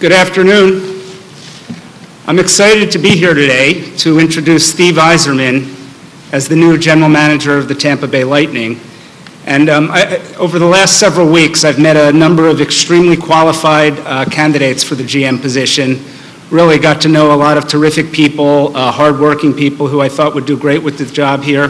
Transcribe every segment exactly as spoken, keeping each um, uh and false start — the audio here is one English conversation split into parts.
Good afternoon. I'm excited to be here today to introduce Steve Yzerman as the new general manager of the Tampa Bay Lightning. And um, I, over the last several weeks, I've met a number of extremely qualified uh, candidates for the G M position. Really got to know a lot of terrific people, uh, hardworking people who I thought would do great with the job here.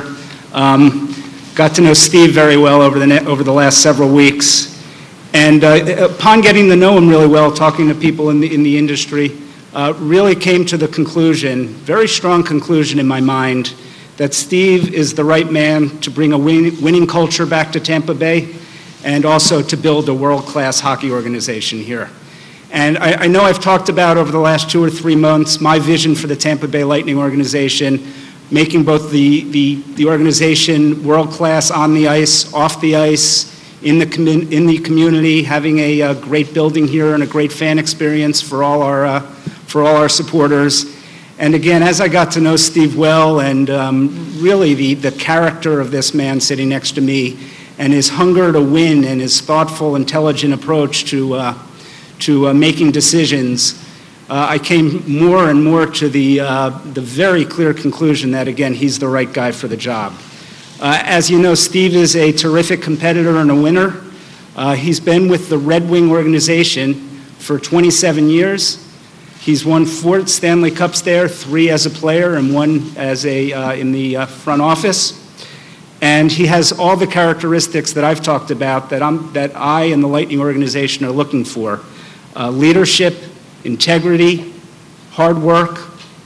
Um, got to know Steve very well over the, net, over the last several weeks. And uh, upon getting to know him really well, talking to people in the, in the industry, uh, really came to the conclusion, very strong conclusion in my mind, that Steve is the right man to bring a win, winning culture back to Tampa Bay and also to build a world-class hockey organization here. And I, I know I've talked about over the last two or three months my vision for the Tampa Bay Lightning organization, making both the, the, the organization world-class on the ice, off the ice, in the, commun in the community, having a, a great building here and a great fan experience for all our, uh, for all our supporters. And again, as I got to know Steve well, and um, really the, the character of this man sitting next to me, and his hunger to win and his thoughtful, intelligent approach to, uh, to uh, making decisions, uh, I came more and more to the, uh, the very clear conclusion that, again, he's the right guy for the job. Uh, as you know, Steve is a terrific competitor and a winner. Uh, he's been with the Red Wing organization for twenty-seven years. He's won four Stanley Cups there, three as a player and one as a, uh, in the uh, front office. And he has all the characteristics that I've talked about that, I'm, that I and the Lightning organization are looking for. Uh, leadership, integrity, hard work,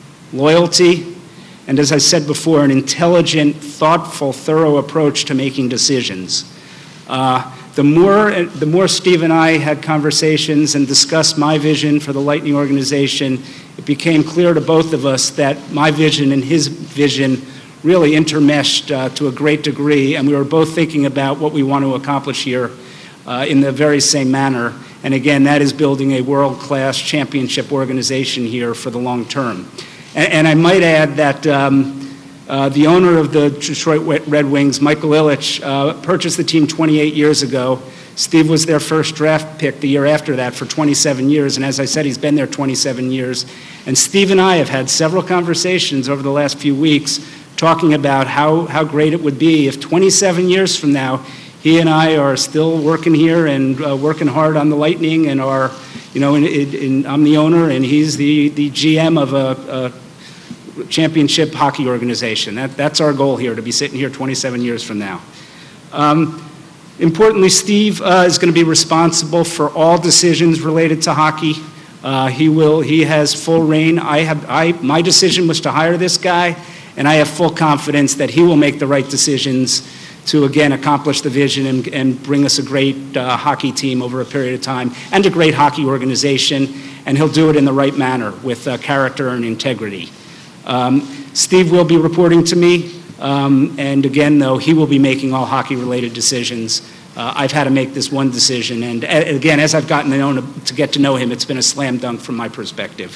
loyalty, and as I said before, an intelligent, thoughtful, thorough approach to making decisions. Uh, the, more, the more Steve and I had conversations and discussed my vision for the Lightning organization, it became clear to both of us that my vision and his vision really intermeshed uh, to a great degree, and we were both thinking about what we want to accomplish here uh, in the very same manner. And again, that is building a world-class championship organization here for the long term. And, and I might add that um, uh, the owner of the Detroit Red Wings, Michael Ilitch, uh, purchased the team twenty-eight years ago. Steve was their first draft pick the year after that for twenty-seven years, and as I said, he's been there twenty-seven years. And Steve and I have had several conversations over the last few weeks talking about how, how great it would be if twenty-seven years from now, he and I are still working here and uh, working hard on the Lightning, and are, you know, in, in, in, I'm the owner and he's the, the G M of a, a championship hockey organization. That, that's our goal here, to be sitting here twenty-seven years from now. Um, importantly, Steve uh, is going to be responsible for all decisions related to hockey. Uh, he will, he has full reign. I have, I, my decision was to hire this guy, and I have full confidence that he will make the right decisions to, again, accomplish the vision and, and bring us a great uh, hockey team over a period of time, and a great hockey organization, and he'll do it in the right manner with uh, character and integrity. Um, Steve will be reporting to me, um, and again, though, he will be making all hockey-related decisions. Uh, I've had to make this one decision, and uh, again, as I've gotten to, know, to get to know him, it's been a slam dunk from my perspective.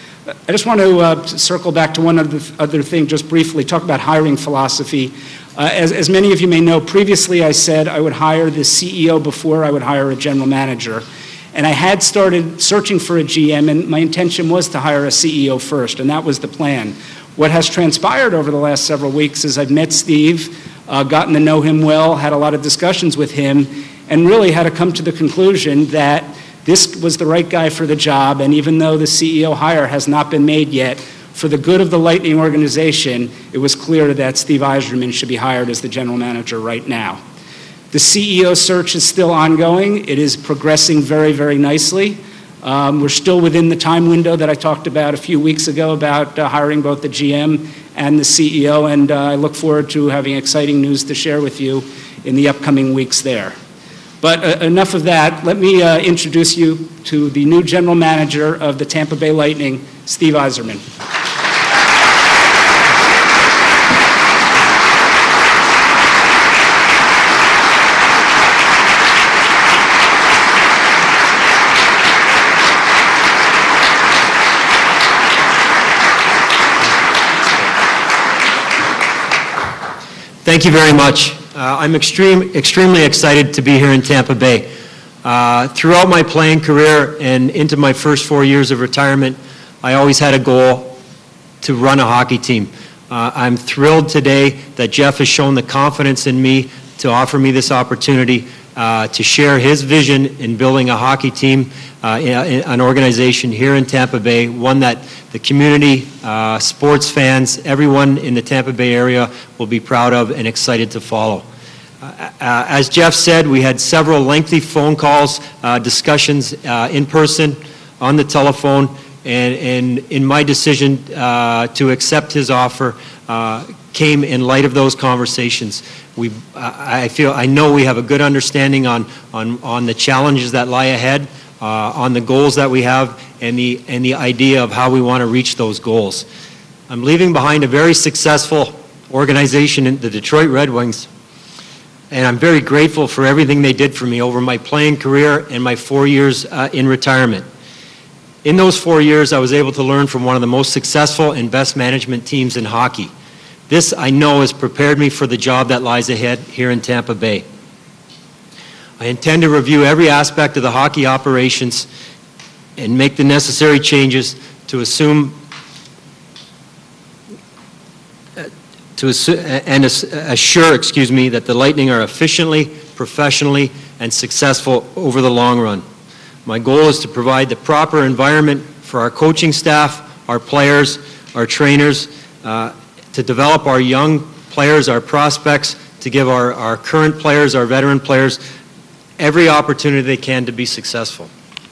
I just want to uh, circle back to one other, other thing just briefly, talk about hiring philosophy. Uh, as, as many of you may know, previously I said I would hire the C E O before I would hire a general manager. And I had started searching for a G M, and my intention was to hire a C E O first, and that was the plan. What has transpired over the last several weeks is I've met Steve, uh, gotten to know him well, had a lot of discussions with him, and really had to come to the conclusion that this was the right guy for the job, and even though the C E O hire has not been made yet, for the good of the Lightning organization, it was clear that Steve Yzerman should be hired as the general manager right now. The C E O search is still ongoing. It is progressing very, very nicely. Um, we're still within the time window that I talked about a few weeks ago about uh, hiring both the G M and the C E O, and uh, I look forward to having exciting news to share with you in the upcoming weeks there. But uh, enough of that. Let me uh, introduce you to the new general manager of the Tampa Bay Lightning, Steve Yzerman. Thank you very much. Uh, I'm extreme, extremely excited to be here in Tampa Bay. Uh, throughout my playing career and into my first four years of retirement, I always had a goal to run a hockey team. Uh, I'm thrilled today that Jeff has shown the confidence in me to offer me this opportunity uh, to share his vision in building a hockey team, uh, in, in an organization here in Tampa Bay, one that the community, uh, sports fans, everyone in the Tampa Bay area will be proud of and excited to follow. Uh, as Jeff said, we had several lengthy phone calls, uh, discussions uh, in person, on the telephone, and, and in my decision uh, to accept his offer uh, came in light of those conversations. We, uh, I feel, I know we have a good understanding on, on, on the challenges that lie ahead, uh, on the goals that we have, and the, and the idea of how we want to reach those goals. I'm leaving behind a very successful organization in the Detroit Red Wings, and I'm very grateful for everything they did for me over my playing career and my four years uh, in retirement. In those four years, I was able to learn from one of the most successful and best management teams in hockey. This, I know, has prepared me for the job that lies ahead here in Tampa Bay. I intend to review every aspect of the hockey operations and make the necessary changes to assume to assu and assure, excuse me, that the Lightning are efficiently, professionally, and successful over the long run. My goal is to provide the proper environment for our coaching staff, our players, our trainers, uh, to develop our young players, our prospects, to give our, our current players, our veteran players, every opportunity they can to be successful.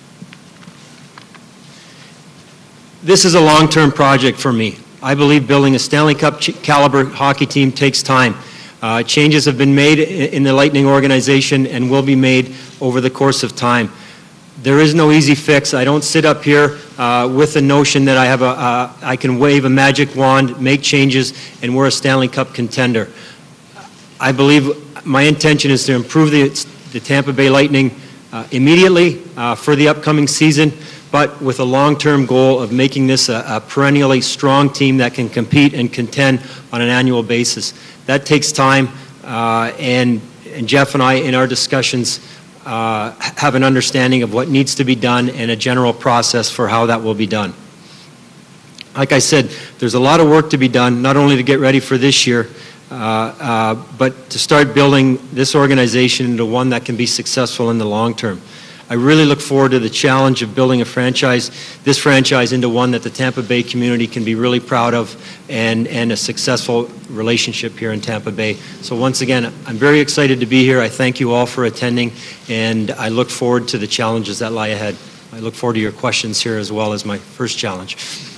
This is a long-term project for me. I believe building a Stanley Cup caliber hockey team takes time. Uh, changes have been made in the Lightning organization and will be made over the course of time. There is no easy fix. I don't sit up here uh, with the notion that I have a, uh, I can wave a magic wand, make changes, and we're a Stanley Cup contender. I believe my intention is to improve the, the Tampa Bay Lightning uh, immediately uh, for the upcoming season, but with a long-term goal of making this a, a perennially strong team that can compete and contend on an annual basis. That takes time, uh, and, and Jeff and I, in our discussions, uh, have an understanding of what needs to be done and a general process for how that will be done. Like I said, there's a lot of work to be done, not only to get ready for this year, uh, uh, but to start building this organization into one that can be successful in the long term. I really look forward to the challenge of building a franchise, this franchise into one that the Tampa Bay community can be really proud of, and, and a successful relationship here in Tampa Bay. So once again, I'm very excited to be here. I thank you all for attending, and I look forward to the challenges that lie ahead. I look forward to your questions here as well as my first challenge.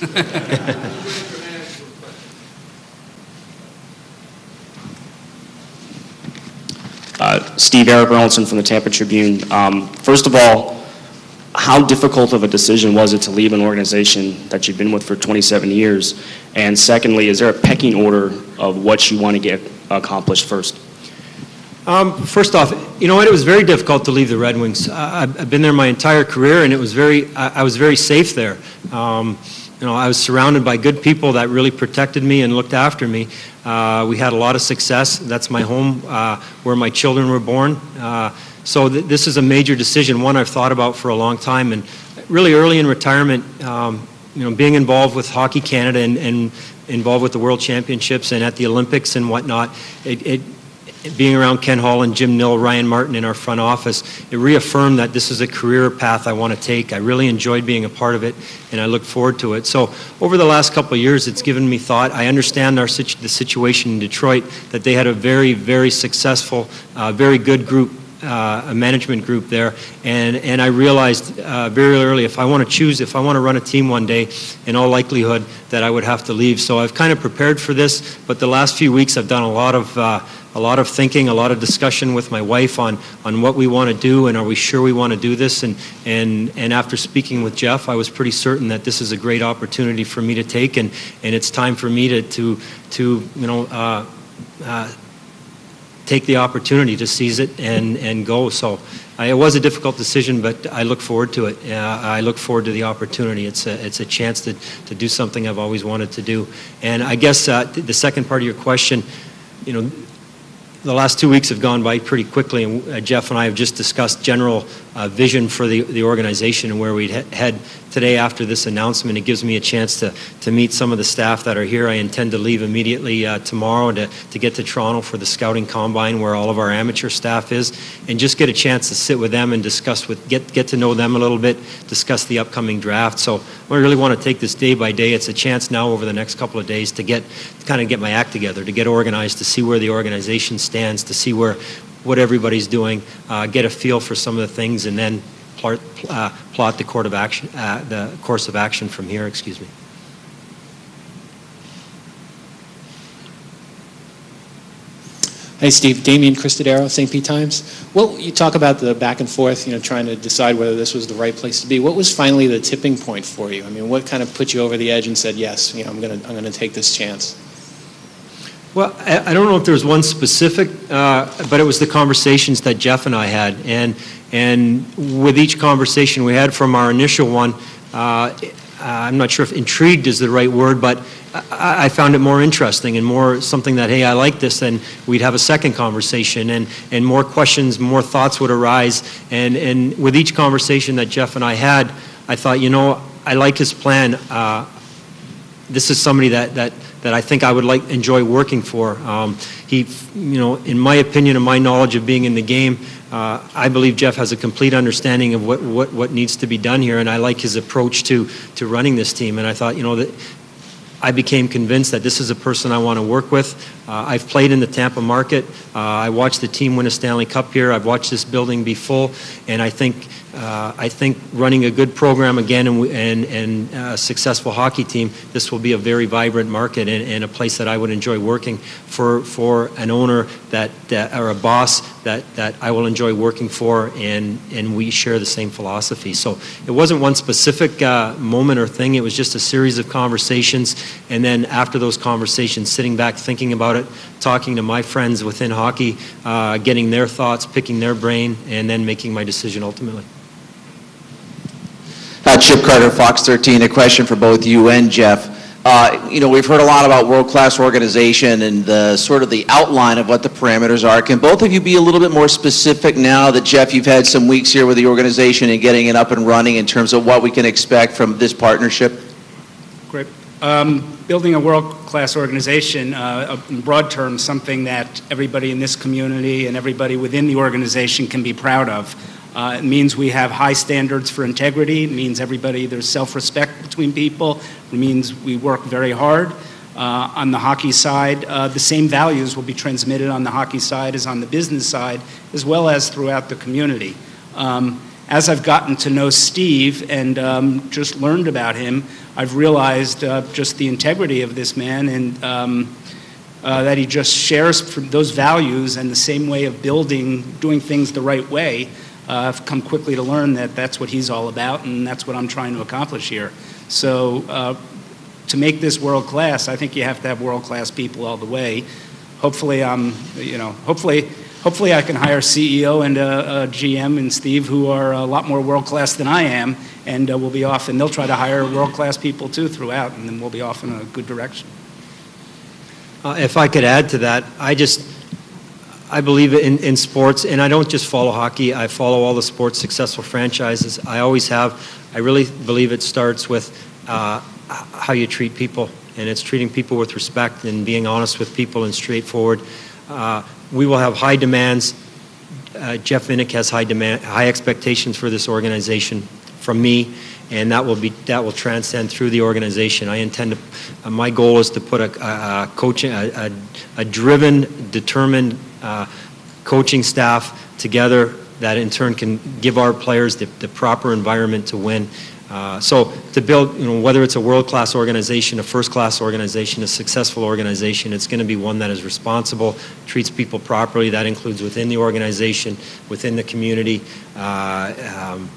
Uh, Steve Eric Ronaldson from the Tampa Tribune. Um, first of all, how difficult of a decision was it to leave an organization that you've been with for twenty-seven years? And secondly, is there a pecking order of what you want to get accomplished first? Um, first off, you know what? It was very difficult to leave the Red Wings. I, I've been there my entire career, and it was very. I, I was very safe there. Um, you know, I was surrounded by good people that really protected me and looked after me. Uh, we had a lot of success. That's my home, uh, where my children were born. Uh, so th this is a major decision, one I've thought about for a long time. And really early in retirement, um, you know, being involved with Hockey Canada and, and involved with the World Championships and at the Olympics and whatnot, it, it being around Ken Hall and Jim Nill, Ryan Martin in our front office, it reaffirmed that this is a career path I want to take. I really enjoyed being a part of it, and I look forward to it. So over the last couple of years, it's given me thought. I understand our situ the situation in Detroit, that they had a very, very successful, uh, very good group, uh, a management group there, and, and I realized uh, very early, if I want to choose, if I want to run a team one day, in all likelihood, that I would have to leave. So I've kind of prepared for this, but the last few weeks I've done a lot of uh, a lot of thinking, a lot of discussion with my wife on, on what we want to do and are we sure we want to do this. And, and, and after speaking with Jeff, I was pretty certain that this is a great opportunity for me to take, and, and it's time for me to, to, to you know, uh, uh, take the opportunity to seize it and, and go. So I, it was a difficult decision, but I look forward to it. Uh, I look forward to the opportunity. It's a, it's a chance to, to do something I've always wanted to do. And I guess uh, the second part of your question, you know, the last two weeks have gone by pretty quickly, and uh, Jeff and I have just discussed general uh, vision for the, the organization and where we'd he- head today after this announcement. It gives me a chance to, to meet some of the staff that are here. I intend to leave immediately uh, tomorrow to, to get to Toronto for the scouting combine where all of our amateur staff is, and just get a chance to sit with them and discuss with, get, get to know them a little bit, discuss the upcoming draft. So I really want to take this day by day. It's a chance now over the next couple of days to get, to kind of get my act together, to get organized, to see where the organization stands, to see where, what everybody's doing, uh, get a feel for some of the things, and then plot, uh, plot the, court of action, uh, the course of action from here. Excuse me. Hey, Steve. Damian Cristodero, Saint Pete Times. Well, you talk about the back and forth, you know, trying to decide whether this was the right place to be. What was finally the tipping point for you? I mean, what kind of put you over the edge and said, yes, you know, I'm going to I'm going to take this chance? Well, I, I don't know if there's one specific, uh, but it was the conversations that Jeff and I had, and and with each conversation we had from our initial one, uh, I'm not sure if intrigued is the right word, but I, I found it more interesting and more something that, hey, I like this, and we'd have a second conversation, and, and more questions, more thoughts would arise, and, and with each conversation that Jeff and I had, I thought, you know, I like his plan. Uh, this is somebody that, that, that I think I would like enjoy working for. Um, he, you know, in my opinion and my knowledge of being in the game, Uh, I believe Jeff has a complete understanding of what, what, what needs to be done here, and I like his approach to, to running this team. And I thought, you know, that I became convinced that this is a person I want to work with. Uh, I've played in the Tampa market. Uh, I watched the team win a Stanley Cup here. I've watched this building be full, and I think uh, I think running a good program again and and, and a successful hockey team, this will be a very vibrant market and, and a place that I would enjoy working for for an owner that, that or a boss that, that I will enjoy working for, and and we share the same philosophy. So it wasn't one specific uh, moment or thing. It was just a series of conversations, and then after those conversations, sitting back, thinking about it, talking to my friends within hockey, uh, getting their thoughts, picking their brain, and then making my decision ultimately. Uh, Chip Carter, Fox thirteen, a question for both you and Jeff. Uh, you know, we've heard a lot about world-class organization and the sort of the outline of what the parameters are. Can both of you be a little bit more specific now that, Jeff, you've had some weeks here with the organization and getting it up and running in terms of what we can expect from this partnership? Great. Um, building a world-class organization, uh, in broad terms, something that everybody in this community and everybody within the organization can be proud of. Uh, it means we have high standards for integrity. It means everybody, there's self-respect between people. It means we work very hard. Uh, on the hockey side, uh, the same values will be transmitted on the hockey side as on the business side, as well as throughout the community. Um, as I've gotten to know Steve and um, just learned about him, I've realized uh, just the integrity of this man, and um, uh, that he just shares those values and the same way of building, doing things the right way. Uh, I've come quickly to learn that that's what he's all about, and that's what I'm trying to accomplish here. So uh, to make this world class, I think you have to have world class people all the way. Hopefully, I'm, you know, hopefully, hopefully I can hire a C E O and a, a G M and Steve who are a lot more world class than I am, and uh, we'll be off. And they'll try to hire world class people too throughout, and then we'll be off in a good direction. Uh, if I could add to that, I just. I believe in, in sports, and I don't just follow hockey. I follow all the sports successful franchises. I always have. I really believe it starts with uh, how you treat people, and it's treating people with respect and being honest with people and straightforward. Uh, we will have high demands. Uh, Jeff Vinik has high demand, high expectations for this organization from me, and that will be that will transcend through the organization. I intend to. Uh, my goal is to put a, a, a coaching, a, a, a driven, determined. Uh, coaching staff together that in turn can give our players the, the proper environment to win. Uh, so to build, you know, whether it's a world-class organization, a first-class organization, a successful organization, it's going to be one that is responsible, treats people properly. That includes within the organization, within the community. Uh, um,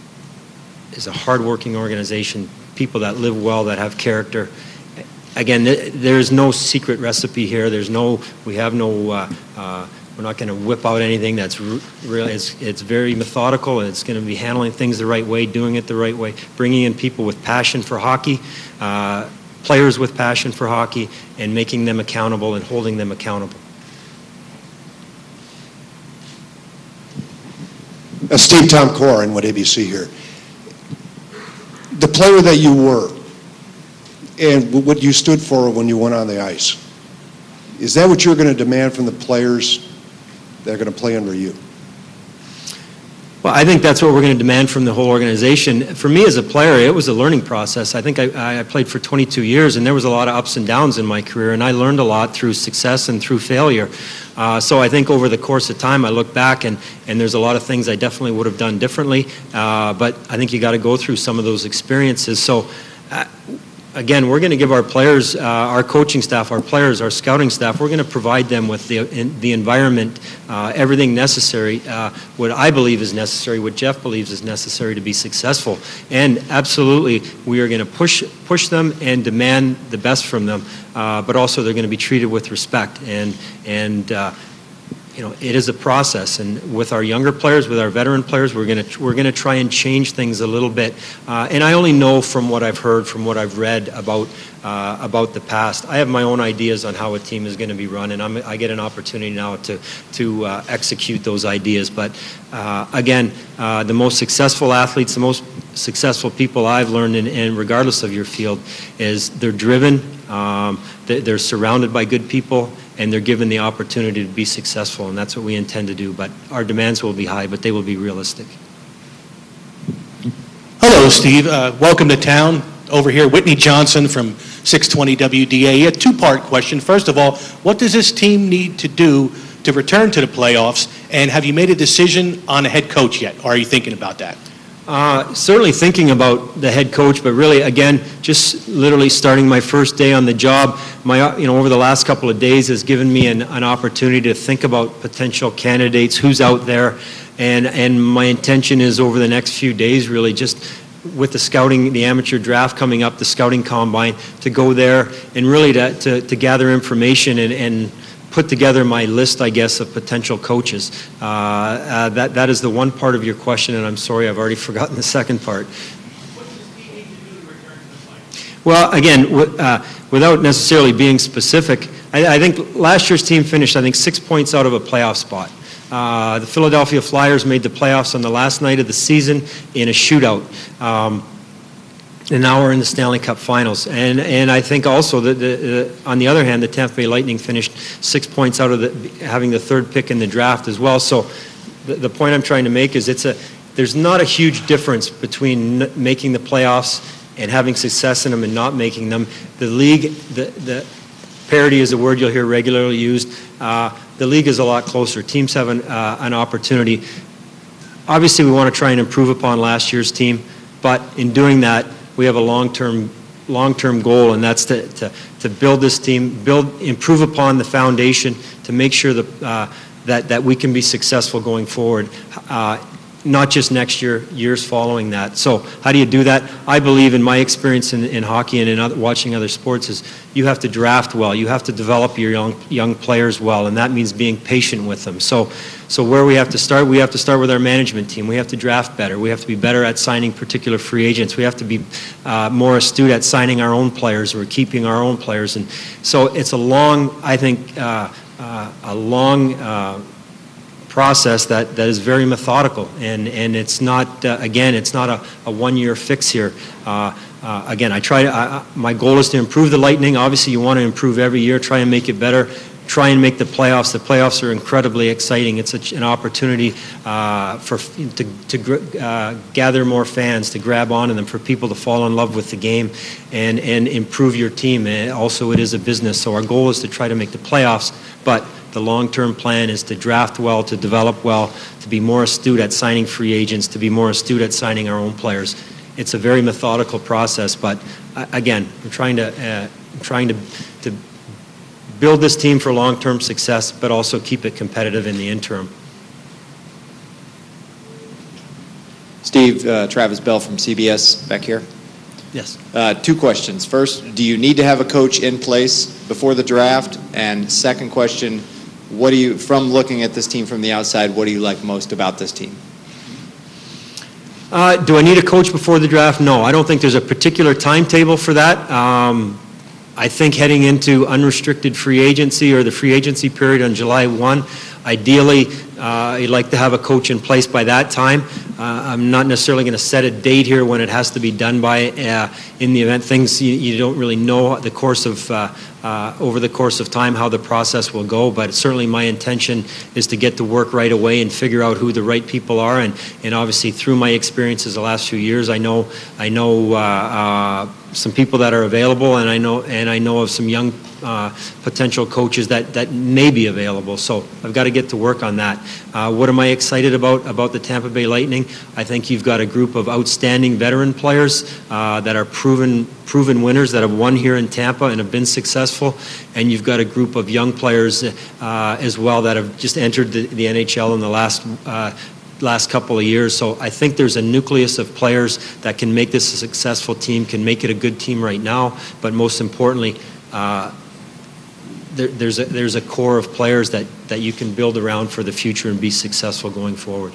is a hard-working organization, people that live well, that have character. Again, there's no secret recipe here. There's no, we have no, uh, uh, we're not going to whip out anything that's really, it's, it's very methodical, and it's going to be handling things the right way, doing it the right way, bringing in people with passion for hockey, uh, players with passion for hockey, and making them accountable and holding them accountable. Uh, Steve, Tom Corin with A B C here. The player that you were and what you stood for when you went on the ice, is that what you're going to demand from the players that are going to play under you? Well, I think that's what we're going to demand from the whole organization. For me as a player, it was a learning process. I think I, I played for twenty-two years, and there was a lot of ups and downs in my career, and I learned a lot through success and through failure. Uh, so I think over the course of time, I look back, and, and there's a lot of things I definitely would have done differently, uh, but I think you got to go through some of those experiences. So uh, again, we're going to give our players, uh, our coaching staff, our players, our scouting staff, we're going to provide them with the, in, the environment, uh, everything necessary, uh, what I believe is necessary, what Jeff believes is necessary to be successful. And absolutely, we are going to push, push them and demand the best from them, uh, but also they're going to be treated with respect. And, and uh, you know, it is a process, and with our younger players, with our veteran players, we're going to we're going to try and change things a little bit. Uh, and I only know from what I've heard, from what I've read about uh, about the past. I have my own ideas on how a team is going to be run, and I'm, I get an opportunity now to to uh, execute those ideas. But uh, again, uh, the most successful athletes, the most successful people I've learned, in, in regardless of your field, is they're driven, um, they're, they're surrounded by good people, and they're given the opportunity to be successful, and that's what we intend to do. But our demands will be high, but they will be realistic. Hello, Steve. Uh, welcome to town. Over here, Whitney Johnson from six twenty W D A. A two-part question. First of all, what does this team need to do to return to the playoffs, and have you made a decision on a head coach yet, or are you thinking about that? Uh, certainly thinking about the head coach, but really, again, just literally starting my first day on the job. My, you know, over the last couple of days has given me an, an opportunity to think about potential candidates, who's out there, and and my intention is over the next few days, really, just with the scouting, the amateur draft coming up, the scouting combine, to go there and really to to, to gather information and. and put together my list, I guess, of potential coaches. Uh, uh, that, that is the one part of your question, and I'm sorry, I've already forgotten the second part. What does this team need to do to return to the playoffs? Well, again, w- uh, without necessarily being specific, I, I think last year's team finished, I think, six points out of a playoff spot. Uh, the Philadelphia Flyers made the playoffs on the last night of the season in a shootout. Um, And now we're in the Stanley Cup Finals. And and I think also that, the, the, on the other hand, the Tampa Bay Lightning finished six points out of the, having the third pick in the draft as well. So the, the point I'm trying to make is it's a there's not a huge difference between n- making the playoffs and having success in them and not making them. The league, the, the parity is a word you'll hear regularly used. Uh, the league is a lot closer. Teams have an, uh, an opportunity. Obviously, we want to try and improve upon last year's team, but in doing that, we have a long-term long-term goal, and that's to, to, to build this team, build, improve upon the foundation to make sure that, uh, that, that we can be successful going forward, uh, not just next year, years following that. So how do you do that? I believe, in my experience in, in hockey and in other, watching other sports, is you have to draft well. You have to develop your young, young players well, and that means being patient with them. So, so where we have to start, we have to start with our management team. We have to draft better. We have to be better at signing particular free agents. We have to be uh, more astute at signing our own players or keeping our own players. And so it's a long, I think, uh, uh, a long uh, process that, that is very methodical, and, and it's not, uh, again, it's not a, a one-year fix here. Uh, uh, again, I try to, I, my goal is to improve the Lightning. Obviously, you want to improve every year, try and make it better, try and make the playoffs. The playoffs are incredibly exciting. It's a, an opportunity uh, for to, to uh, gather more fans, to grab onto them, for people to fall in love with the game and, and improve your team. And also, it is a business, so our goal is to try to make the playoffs, but the long-term plan is to draft well, to develop well, to be more astute at signing free agents, to be more astute at signing our own players. It's a very methodical process, but uh, again, I'm trying to uh, I'm trying to to build this team for long-term success, but also keep it competitive in the interim. Steve, uh, Travis Bell from C B S back here. Yes. Uh, two questions. First, do you need to have a coach in place before the draft? And second question, what do you, from looking at this team from the outside, what do you like most about this team? Uh, do I need a coach before the draft? No, I don't think there's a particular timetable for that. Um, I think heading into unrestricted free agency or the free agency period on July first, ideally, Uh, I'd like to have a coach in place by that time. Uh, I'm not necessarily going to set a date here when it has to be done by. Uh, in the event, things you, you don't really know the course of uh, uh, over the course of time how the process will go. But certainly, my intention is to get to work right away and figure out who the right people are. And, and obviously, through my experiences the last few years, I know I know uh, uh, some people that are available, and I know and I know of some young uh, potential coaches that, that may be available. So I've got to get to work on that. Uh, what am I excited about about the Tampa Bay Lightning? I think you've got a group of outstanding veteran players uh, that are proven proven winners that have won here in Tampa and have been successful, and you've got a group of young players uh, as well that have just entered the, the N H L in the last uh, last couple of years. So I think there's a nucleus of players that can make this a successful team, can make it a good team right now, but most importantly, uh, there, there's, a, there's a core of players that, that you can build around for the future and be successful going forward.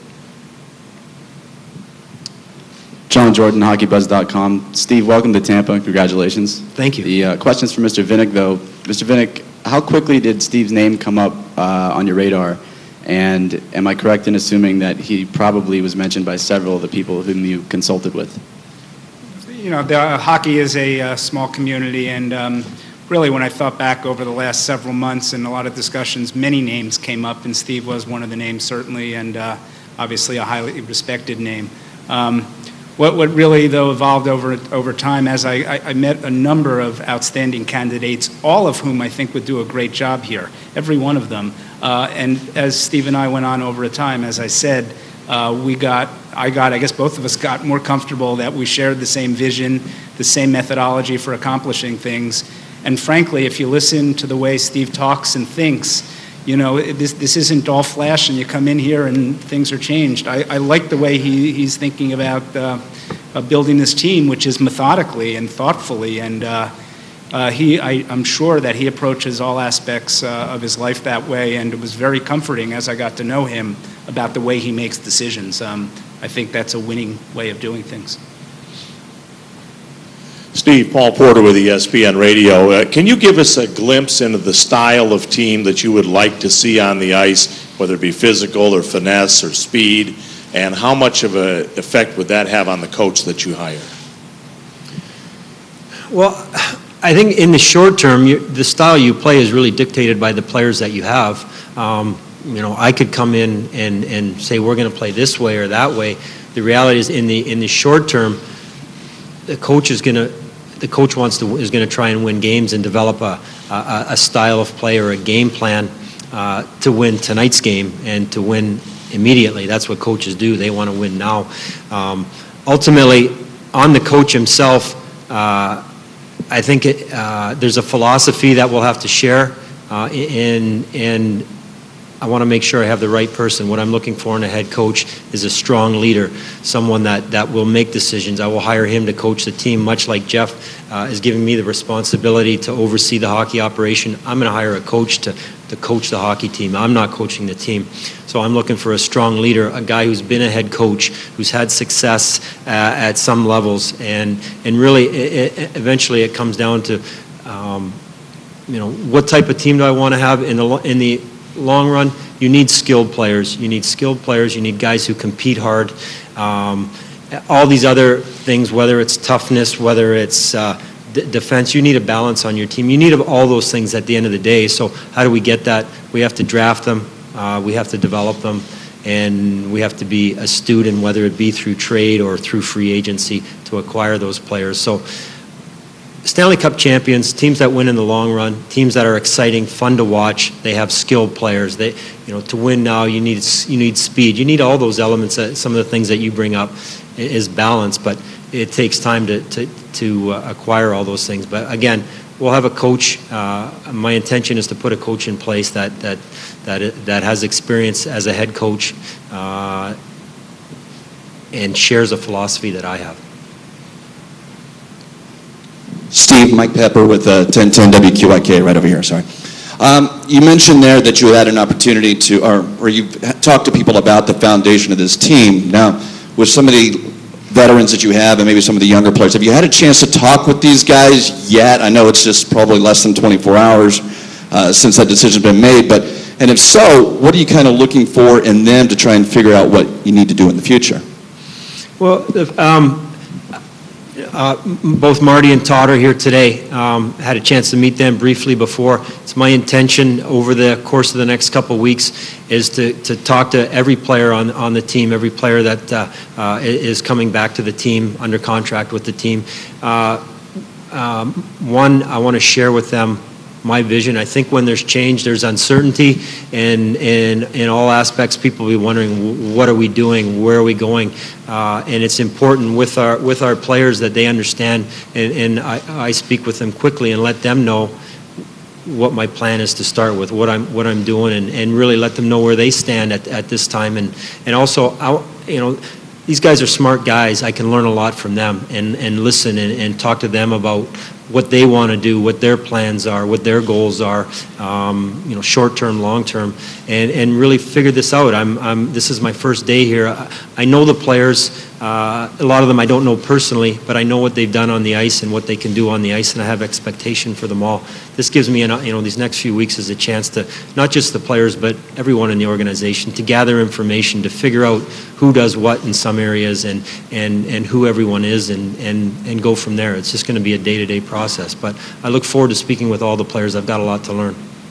John Jordan, hockey buzz dot com. Steve, welcome to Tampa and congratulations. Thank you. The uh, question's for Mister Vinik, though. Mister Vinik, how quickly did Steve's name come up uh, on your radar? And am I correct in assuming that he probably was mentioned by several of the people whom you consulted with? You know, the, uh, hockey is a uh, small community, and um, really when I thought back over the last several months and a lot of discussions, many names came up, and Steve was one of the names certainly, and uh, obviously a highly respected name. Um, What, what really, though, evolved over over time as I, I, I met a number of outstanding candidates, all of whom I think would do a great job here, every one of them. Uh, and as Steve and I went on over a time, as I said, uh, we got, I got, I guess both of us got more comfortable that we shared the same vision, the same methodology for accomplishing things. And frankly, if you listen to the way Steve talks and thinks, you know, this this isn't all flash and you come in here and things are changed. I, I like the way he, he's thinking about uh, uh, building this team, which is methodically and thoughtfully. And uh, uh, he, I, I'm sure that he approaches all aspects uh, of his life that way. And it was very comforting as I got to know him about the way he makes decisions. Um, I think that's a winning way of doing things. Steve, Paul Porter with E S P N Radio. Uh, can you give us a glimpse into the style of team that you would like to see on the ice, whether it be physical or finesse or speed, and how much of an effect would that have on the coach that you hire? Well, I think in the short term, you, the style you play is really dictated by the players that you have. Um, you know, I could come in and, and say we're going to play this way or that way. The reality is in the in the short term, the coach is going to the coach wants to is going to try and win games and develop a a, a style of play or a game plan uh, to win tonight's game and to win immediately. That's what coaches do. They want to win now. Um, ultimately, on the coach himself, uh, I think it, uh, there's a philosophy that we'll have to share, uh, in and I want to make sure I have the right person. What I'm looking for in a head coach is a strong leader, someone that, that will make decisions. I will hire him to coach the team, much like Jeff uh, is giving me the responsibility to oversee the hockey operation. I'm going to hire a coach to, to coach the hockey team. I'm not coaching the team. So I'm looking for a strong leader, a guy who's been a head coach, who's had success uh, at some levels. And, and really, it, it, eventually it comes down to, um, you know, what type of team do I want to have in the in the long run? You need skilled players. You need skilled players. You need guys who compete hard. Um, all these other things, whether it's toughness, whether it's uh, d- defense, you need a balance on your team. You need all those things at the end of the day. So how do we get that? We have to draft them. Uh, we have to develop them. And we have to be astute in whether it be through trade or through free agency to acquire those players. So Stanley Cup champions, teams that win in the long run, teams that are exciting, fun to watch. They have skilled players. They, you know, to win now, you need you need speed. You need all those elements. That, some of the things that you bring up is balance, but it takes time to to, to uh, acquire all those things. But again, we'll have a coach. Uh, my intention is to put a coach in place that that that that has experience as a head coach uh, and shares a philosophy that I have. Steve, Mike Pepper with uh, ten ten W Q I K, right over here, sorry. Um, you mentioned there that you had an opportunity to, or, or you've talked to people about the foundation of this team. Now, with some of the veterans that you have and maybe some of the younger players, have you had a chance to talk with these guys yet? I know it's just probably less than twenty-four hours uh, since that decision's been made, but And if so, what are you kind of looking for in them to try and figure out what you need to do in the future? Well, if, um, uh, m- both Marty and Todd are here today. Um, had a chance to meet them briefly before. It's my intention over the course of the next couple of weeks is to, to talk to every player on, on the team, every player that uh, uh, is coming back to the team, under contract with the team. Uh, um, one, I want to share with them my vision. I think when there's change, there's uncertainty, and in in all aspects, people will be wondering, what are we doing? Where are we going? Uh, and it's important with our with our players that they understand, and, and I, I speak with them quickly and let them know what my plan is to start with, what I'm what I'm doing, and, and really let them know where they stand at, at this time. And and also, I, you know, these guys are smart guys. I can learn a lot from them and, and listen and, and talk to them about what they want to do, what their plans are, what their goals are, um, you know, short term, long term, and, and really figure this out. I'm, I'm, this is my first day here. I, I know the players. Uh, a lot of them I don't know personally, but I know what they've done on the ice and what they can do on the ice, and I have expectation for them all. This gives me, an, you know, these next few weeks is a chance to, not just the players, but everyone in the organization, to gather information, to figure out who does what in some areas, and and, and who everyone is, and, and, and go from there. It's just going to be a day-to-day process, but I look forward to speaking with all the players. I've got a lot to learn.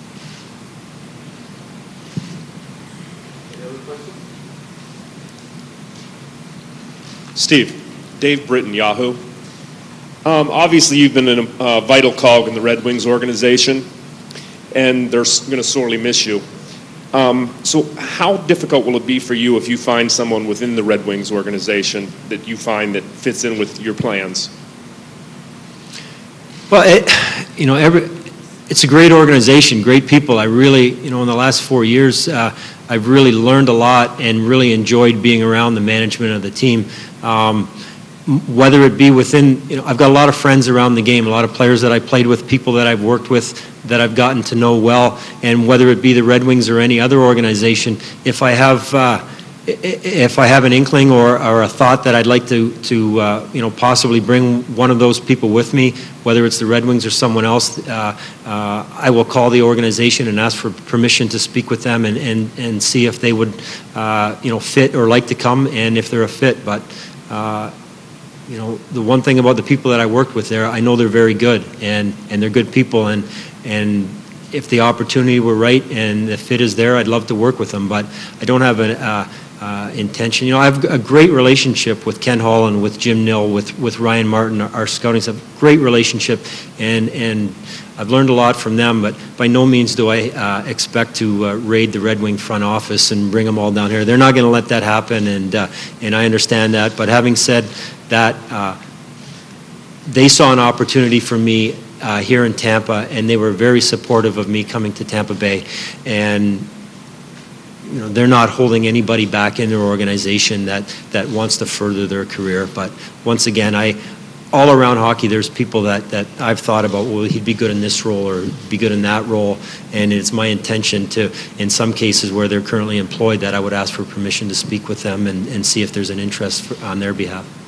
Steve, Dave Britton, Yahoo. Um, obviously, you've been a uh, vital cog in the Red Wings organization, and they're going to sorely miss you. Um, so how difficult will it be for you if you find someone within the Red Wings organization that you find that fits in with your plans? Well, it, you know, every, it's a great organization, great people. I really, you know, in the last four years, uh, I've really learned a lot and really enjoyed being around the management of the team. Um, whether it be within, you know, I've got a lot of friends around the game, a lot of players that I played with, people that I've worked with, that I've gotten to know well, and whether it be the Red Wings or any other organization, if I have, uh, if I have an inkling or, or a thought that I'd like to, to uh, you know, possibly bring one of those people with me, whether it's the Red Wings or someone else, uh, uh, I will call the organization and ask for permission to speak with them and, and, and see if they would, uh, you know, fit or like to come, and if they're a fit. But, uh, you know, the one thing about the people that I worked with there, I know they're very good, and, and they're good people, and and if the opportunity were right and the fit is there, I'd love to work with them. But I don't have an uh, uh, intention. You know, I have a great relationship with Ken Hall and with Jim Nill, with, with Ryan Martin, our, our scouting staff. Great relationship, and and I've learned a lot from them. But by no means do I uh, expect to uh, raid the Red Wing front office and bring them all down here. They're not going to let that happen, and uh, and I understand that. But having said that, uh, they saw an opportunity for me uh, here in Tampa, and they were very supportive of me coming to Tampa Bay. And you know, they're not holding anybody back in their organization that, that wants to further their career. But once again, I, all around hockey, there's people that, that I've thought about, well, he'd be good in this role or be good in that role. And it's my intention to, in some cases where they're currently employed, that I would ask for permission to speak with them and, and see if there's an interest for, on their behalf.